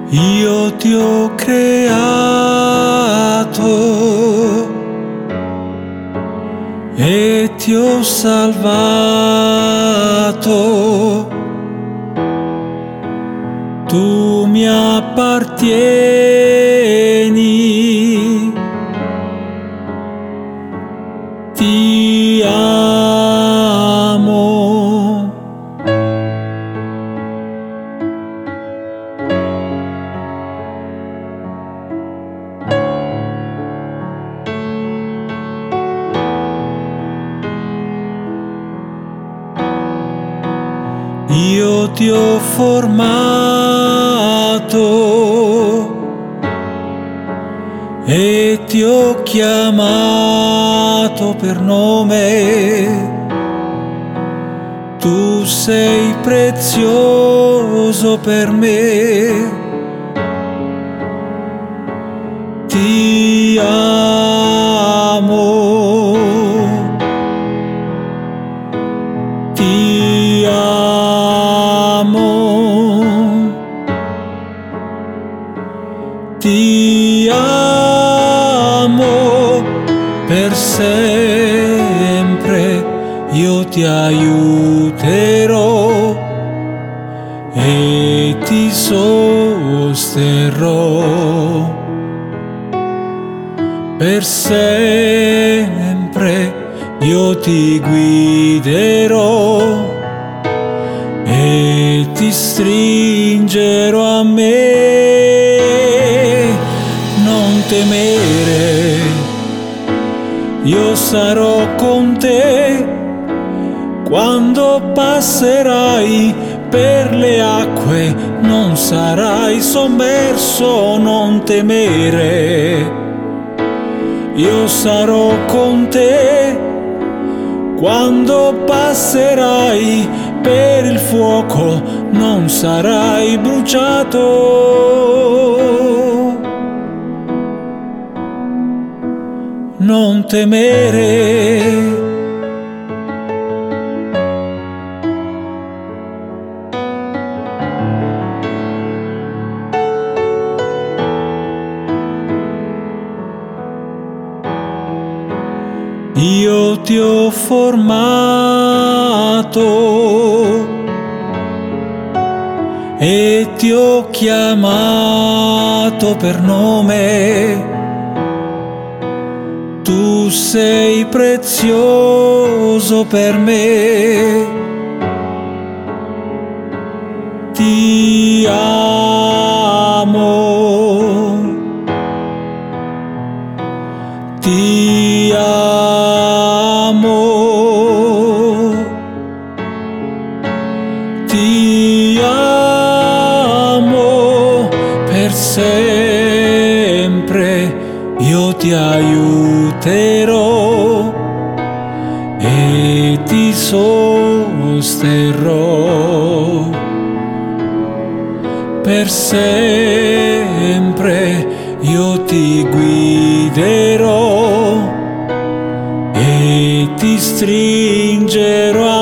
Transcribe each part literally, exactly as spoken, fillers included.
Io ti ho creato e ti ho salvato. Tu mi appartieni, ti amo. Io ti ho formato e ti ho chiamato per nome. Tu sei prezioso per me. Ti amo. Ti amo. Ti amo per sempre. Io ti aiuterò e ti sosterrò per sempre. Io ti guiderò e ti stringerò a me. Non temere, io sarò con te. Quando passerai per le acque non sarai sommerso. Non temere, io sarò con te. Quando passerai per il fuoco non sarai bruciato. Non temere. Io ti ho formato e ti ho chiamato per nome. Tu sei prezioso per me. Ti amo. Ti amo. Ti amo per sempre. Io ti aiuterò e ti sosterrò per sempre. Io ti guiderò e ti stringerò a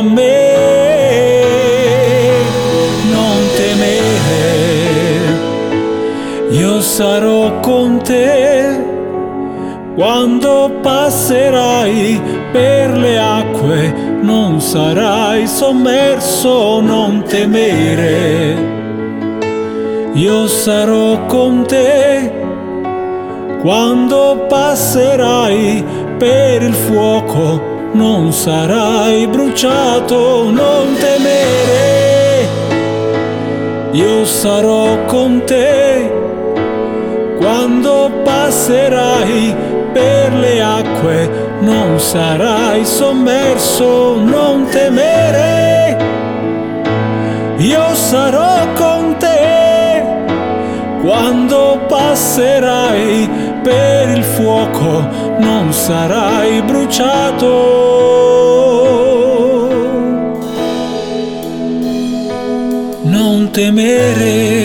me. Non temere, io sarò con te. Quando passerai per le acque non sarai sommerso. Non temere, io sarò con te. Quando passerai per il fuoco non sarai bruciato. Non temere, io sarò con te. Quando passerai per le acque non sarai sommerso. Non temere, io sarò con te. Quando passerai per il fuoco non sarai bruciato. Non temere.